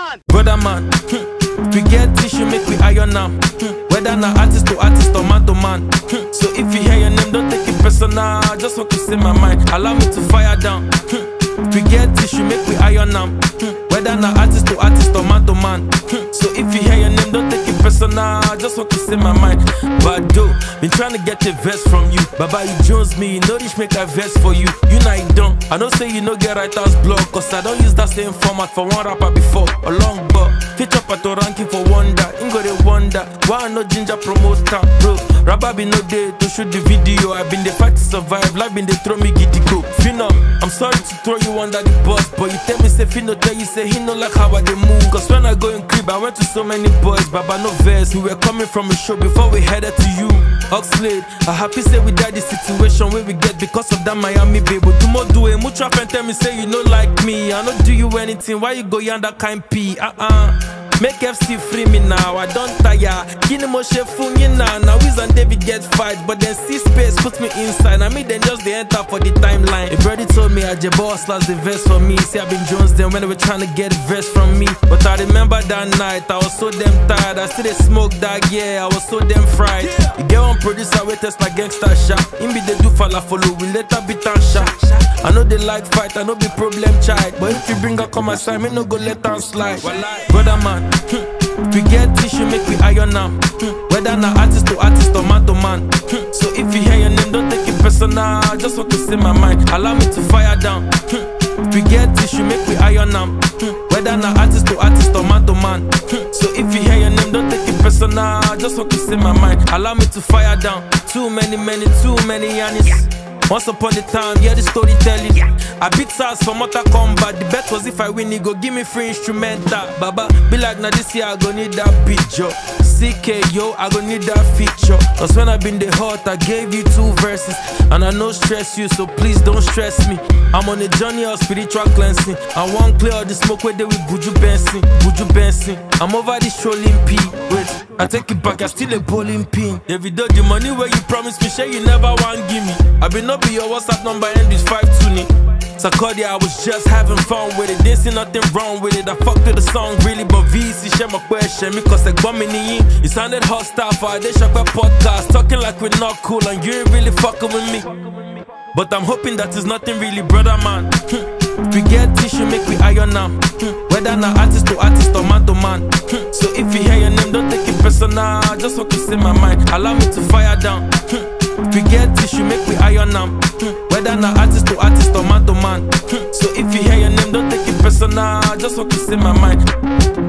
Brother man, we get tissue, make we iron am. Whether na artist to artist or man to man. So if you hear your name, don't take it personal. I just want to say my mind. Allow me to fire down. We get tissue, make we iron am. Whether na artist to artist or man to man. So if you hear your name, don't take it personal. I just want to say my mind. But though, been trying to get a verse from you. Baba, you Jones me, you know this make a verse for you. You know it don't. I don't say you know get writer's block, cause I don't use that same format for one rapper before. A long but fit up at ranking for wonder. Ingo they wonder why I no ginger promoter, bro. Rabba be no day to shoot the video. I've been the fight to survive, life been they throw me giddy go. Finna, I'm sorry to throw you under the bus, but you tell me say Finno tell you say he no like how I they move. Cause when I go in crib, I went to so many boys, Baba no verse. We were coming from a show before we headed to you. Oxlade, I happy say we died the situation where we get because of that Miami baby. But do more do it, much trap and tell me say you no like me. I don't do you anything, why you go yonder kind P? Make FC free me now, I don't tire. Kini mo chef now. Now Wiz and David get fight, but then see space put me inside. I mean then just they enter for the timeline. A birdie told me I boss last the verse for me. See I been Jones then when they were trying to get a verse from me. But I remember that night, I was so damn tired. I still they smoke that, yeah, I was so damn fried. You get one producer we test like gangster shot. In be they do follow, we later beat and shot. I know they like fight, I know be problem child. But if you bring her come my side, me no go let her slide. Brother man, we get tissue, make we iron am. Whether na artist to artist or man to man. So if you hear your name, don't take it personal. I just want to say my mind. Allow me to fire down. We get tissue, make we iron am. Whether na artist to artist or man to man. So if you hear your name, don't take it personal. I just want to say my mind. Allow me to fire down. Too many Yannis. Once upon a time, yeah, the storytelling. I beat SARS for Mortal Kombat. The bet was if I win, he go give me free instrumental. Baba, be like, now this year I go need that beat, yo. CK, yo, I go need that feature. Cause when I been the hot, I gave you 2 verses. And I no stress you, so please don't stress me. I'm on a journey of spiritual cleansing. I won't clear all the smoke where they with Buju Benson. I'm over the strolling P. Wait, I take it back, I still a bowling pin. Every day the money where you promised me, share you never want give me. I been up with your WhatsApp number end with 520. Sarkodie, I was just having fun with it. Didn't see nothing wrong with it. I fucked with the song really, but VC share my question me cause like bumming in. You sounded hostile for a day shakwa podcast. Talking like we're not cool and you ain't really fucking with me. But I'm hoping that it's nothing really, brother man. We get tissue, make we iron am. Whether na artist to artist or man to man. So if you hear your name, don't take it personal. I just want to say my mind. Allow me to fire down. We get tissue, make we iron am. Whether na artist to artist or man to man. So if you hear your name, don't take it personal. I just want to say my mind.